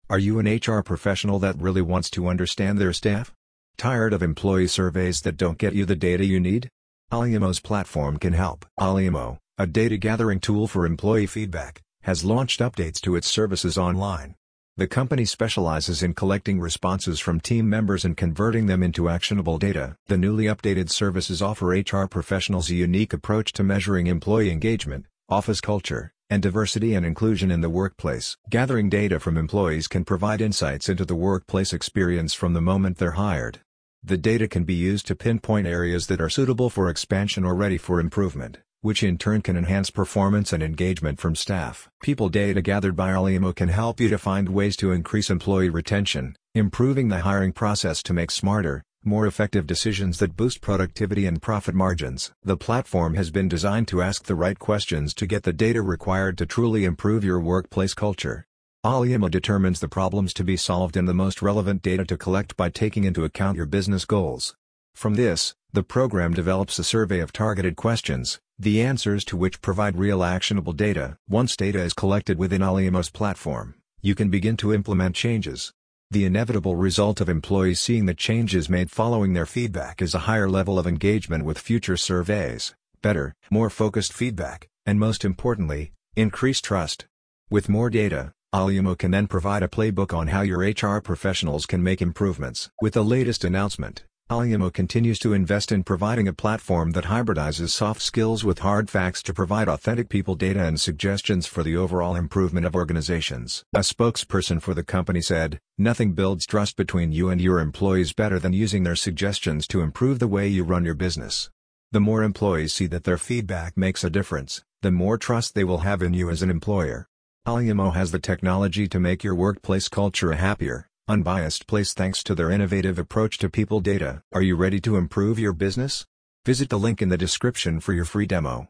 Are you an HR professional that really wants to understand their staff? Tired of employee surveys that don't get you the data you need? Aliomo's platform can help. Aliomo, a data gathering tool for employee feedback, has launched updates to its services online. The company specializes in collecting responses from team members and converting them into actionable data. The newly updated services offer HR professionals a unique approach to measuring employee engagement, office culture, and diversity and inclusion in the workplace. Gathering data from employees can provide insights into the workplace experience from the moment they're hired. The data can be used to pinpoint areas that are suitable for expansion or ready for improvement, which in turn can enhance performance and engagement from staff. People data gathered by Aliomo can help you to find ways to increase employee retention, improving the hiring process to make smarter, more effective decisions that boost productivity and profit margins. The platform has been designed to ask the right questions to get the data required to truly improve your workplace culture. Aliomo determines the problems to be solved and the most relevant data to collect by taking into account your business goals. From this, the program develops a survey of targeted questions, the answers to which provide real actionable data. Once data is collected within Aliomo's platform, you can begin to implement changes. The inevitable result of employees seeing the changes made following their feedback is a higher level of engagement with future surveys, better, more focused feedback, and most importantly, increased trust. With more data, Aliomo can then provide a playbook on how your HR professionals can make improvements. With the latest announcement, Aliomo continues to invest in providing a platform that hybridizes soft skills with hard facts to provide authentic people data and suggestions for the overall improvement of organizations. A spokesperson for the company said, "Nothing builds trust between you and your employees better than using their suggestions to improve the way you run your business. The more employees see that their feedback makes a difference, the more trust they will have in you as an employer." Aliomo has the technology to make your workplace culture a happier, unbiased place thanks to their innovative approach to people data. Are you ready to improve your business? Visit the link in the description for your free demo.